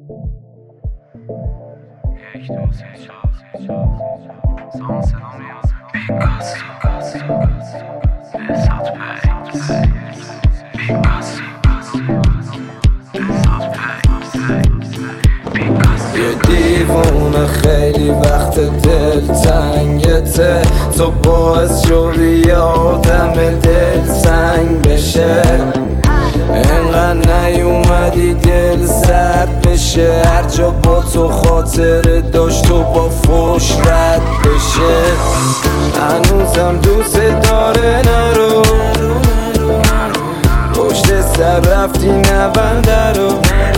یک دو سه چهار سان صدا میاد پیکاسو بسات یه دیوونه خیلی وقت دل تنگته، تو باعث شدی آدم دل سنگ بشه. انقدر نیومدی دل سرد بشه، هر جا با تو خاطره داشت تو با فوش رد بشه. هنوزم دوست داره نرو، پشت سر رفتی نبنده رو.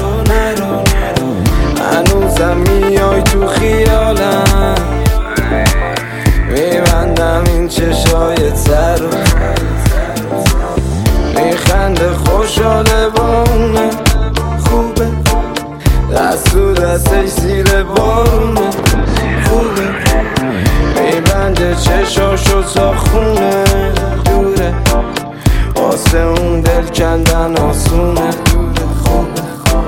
هنوزم میای تو خیالم، میبندم این چشای تر رو. میخنده خوشحاله با اونه، خوبه دست تو دستش زیر بارونه، خوبه میبنده چشاشو تا خونه. دوره واسه اون دل کندن آسونه، خوبه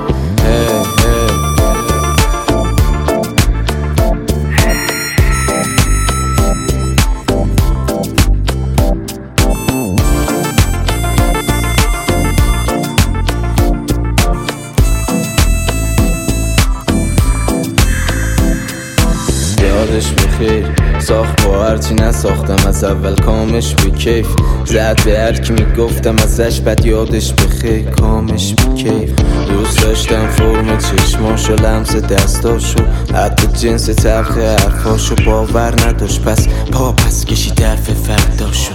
یادش بخیر، ساخت با هرچی نساختم از اول کامش به کیف. زد به هر کی میگفتم ازش بد یادش بخیر، کامش به کیف. دوست داشتم فرم چشماشو، لمس دستاشو، حتی جنس تلخ حرفاشو. باور نداشت پس پا پس کشید حرف فرداشو.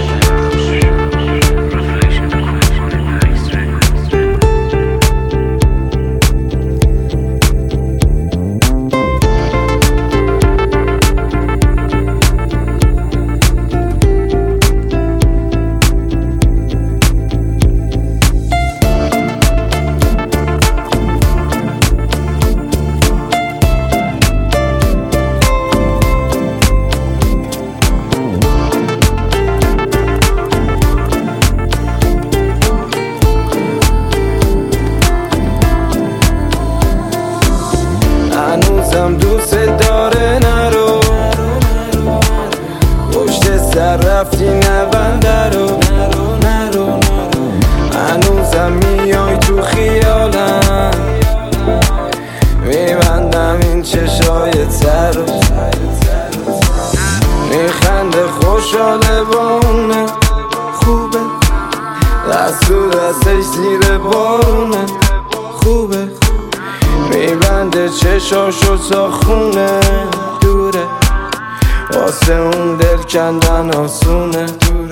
هنوزم دوست داره نرو، پشت سر رفتی نبنده رو. هنوزم میای تو خیالم، میبندم این چشای تر رو. میخنده خوشحاله با اونه، خوبه دست تو دستش زیر بارونه، خوبه میبنده چشاشو تا خونه. دوره واسه اون دل کندن آسونه.